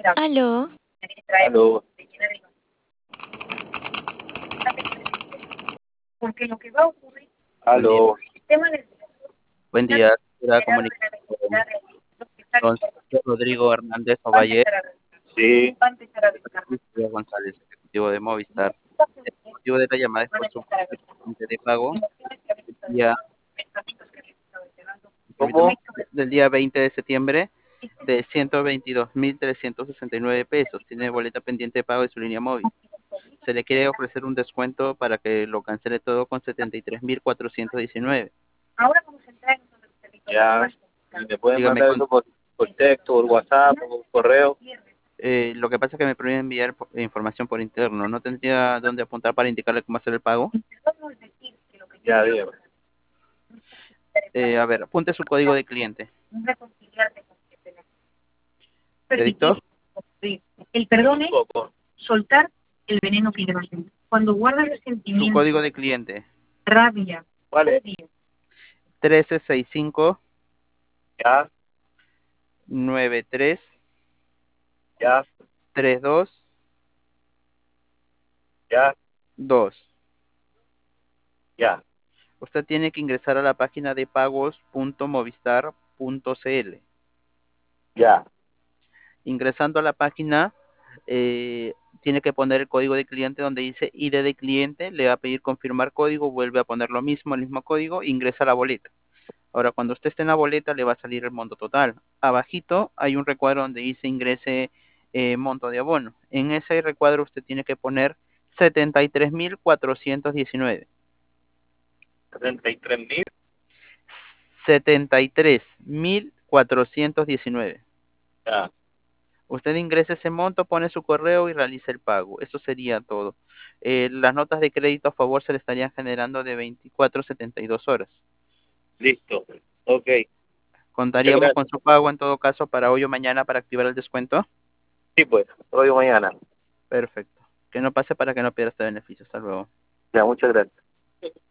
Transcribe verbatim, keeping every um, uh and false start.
Aló, Aló, Buen día. aló. Buen día. Era comunicación con Sergio Rodrigo Hernández Ovalle, Sí, Luis González, ejecutivo de Movistar. El motivo de la llamada es por su cliente de pago del día, ¿cómo? permítame, del día veinte de septiembre de ciento veintidós mil trescientos sesenta y nueve pesos. Tiene boleta pendiente de pago de su línea móvil. Se le quiere ofrecer un descuento para que lo cancele todo con setenta y tres mil cuatrocientos diecinueve. Ya, y me pueden Dígame, mandar con- eso por, por texto, por WhatsApp, por correo. eh, lo que pasa es que me prohíben enviar po- información por interno. ¿No tendría dónde apuntar para indicarle cómo hacer el pago? Ya, dígame. Eh, a ver, apunte su código de cliente. ¿Le dictó? el perdón es Un poco. soltar el veneno que llevas dentro. Cuando guardas Su resentimiento, código de cliente. rabia, ¿Cuál es? odio, trece sesenta y cinco Ya, noventa y tres ya, treinta y dos ya, dos. ya, Usted tiene que ingresar a la página de pagos punto movistar punto cl. ya. Ingresando a la página, eh, tiene que poner el código de cliente donde dice I D de cliente, le va a pedir confirmar código, vuelve a poner lo mismo, el mismo código, ingresa la boleta. Ahora, cuando usted esté en la boleta, le va a salir el monto total. Abajito hay un recuadro donde dice ingrese eh, monto de abono. En ese recuadro usted tiene que poner setenta y tres mil cuatrocientos diecinueve. setenta y tres mil. setenta y tres mil cuatrocientos diecinueve. Ya. Usted ingresa ese monto, pone su correo y realiza el pago. Eso sería todo. Eh, las notas de crédito a favor se le estarían generando de veinticuatro a setenta y dos horas. Listo. Ok. Muchas ¿Contaríamos con gracias. su pago en todo caso para hoy o mañana para activar el descuento? Sí, pues. Hoy o mañana. Perfecto. Que no pase para que no pierda este beneficio. Hasta luego. Ya, muchas gracias.